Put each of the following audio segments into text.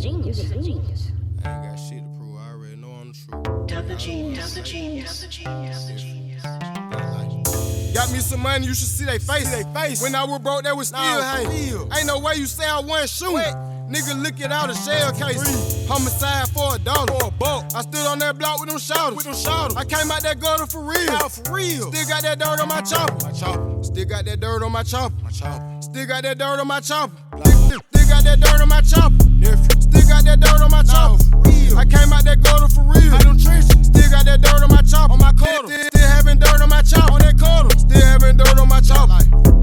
genius. I ain't got shit to prove. I already know I'm the truth. Dub the genius. Got me some money, you should see they face. When I was broke, they was still hanging. Ain't no way you say I wasn't shooting. Nigga, look it out a shell case. Homicide for $1. I stood on that block with them shouters. I came out that gutter for real. Still got that dirt on my chopper. Still got that dirt on my chopper. Still got that dirt on my chopper. Still got that dirt on my chopper. Still got that dirt on my chopper. I came out that gutter for real. Still got that dirt on my chopper. On my quarter. Still having dirt on my chopper. On that quarter. Still having dirt on my chopper.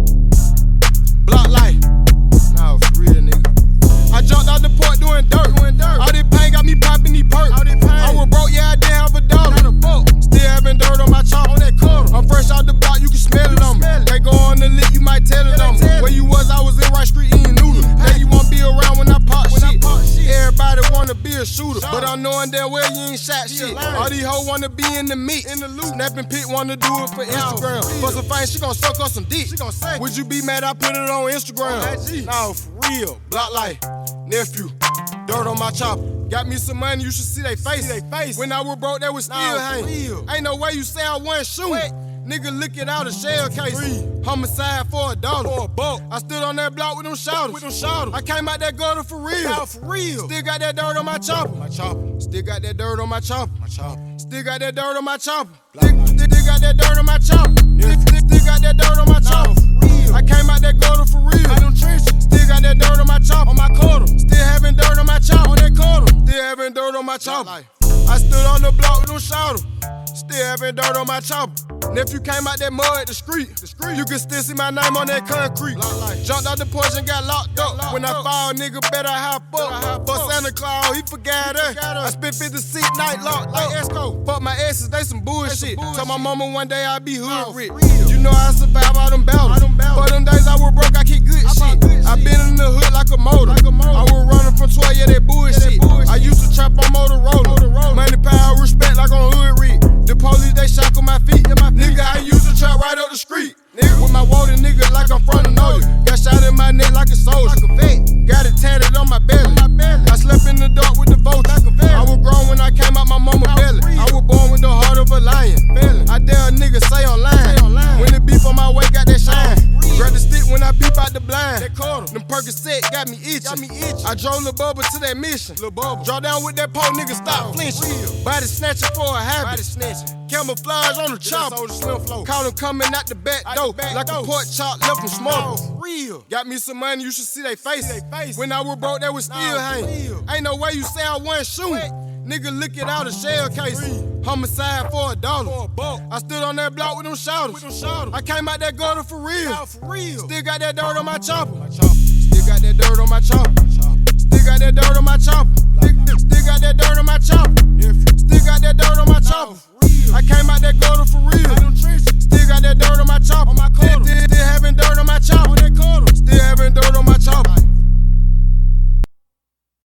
Block light. Nah, for real, nigga. I jumped out the port doing dirt. All this pain got me popping these perks. I was broke, yeah, I didn't have a dollar. Still having dirt on my chopper. On that quarter. I'm fresh out the block, you can smell it on me. They go on the lick, you might tell it on me. Where you was, I was in Right Street eating noodles. Now you won't be around when I pop shit. Everybody wanna be a shooter, but I'm knowing damn well you ain't shot shit. All these hoes wanna be in the meat. Snapping pit wanna do it for Instagram. For some fame, she gon' suck up some dick. Would you be mad I put it on Instagram? No, for real. Block light, nephew, dirt on my chopper. Got me some money, you should see they face. When I was broke, they was still hanging. Ain't no way you say I wasn't shooting. Nigga, look it out a shell case. Homicide for $1. I stood on that block with them shouters. I came out that gutter for real. Still got that dirt on my chopper. Still got that dirt on my chopper. Still got that dirt on my chopper. Still got that dirt on my chopper. Still got that dirt on my chopper. I came out that gutter for real. Still got that dirt on my chopper. On my quarter. Still having dirt on my chopper. On that quarter. Still having dirt on my chopper. I stood on the block with them shouters. Still having dirt on my chopper. Nephew came out that mud, the street. You can still see my name on that concrete. Jumped out the porch and got locked up. When I fall, nigga better hop up. For Santa Claus, he forgot us. I spent 56 nights locked up. Fuck my exes, they some bullshit. Told my mama one day I'd be hood rich. You know I survived all them battles. For them days I was broke, I keep good shit. I been in the hood like a motor. I was running from 12, yeah, that bullshit. I used to trap on Motorola. Money, power, respect like on hood rich. The police, they shackle my feet. Nigga, I used to trap right up the street. With my water nigga like I'm from the Noya. Got shot in my neck like a soldier. Got it tatted on my belly. I slept in the dark with the vulture. I was grown when I came out my mama belly. I was born with the heart of a lion. I dare a nigga say online. When the beef on my way got that shine. Grab the stick when I peep out the blind. Them Percocet got me itching. I drove Lil Bubba to that mission. Draw down with that pole, nigga, stop flinching. Body snatching for a habit. Camouflage on the chopper. Caught him coming out the back door. Like a pork chop left from smoke. Got me some money, you should see they face. When I was broke, they was still hanging. Ain't no way you say I wasn't shooting. Nigga, look it out a shell case. Homicide for $1. I stood on that block with them shouters. I came out that gutter for real. Still got that dirt on my chopper. Still got that dirt on my chopper. Still got that dirt on my chopper. Still got that dirt on my chopper. Still got that dirt on my chopper. I came out that gutter for real.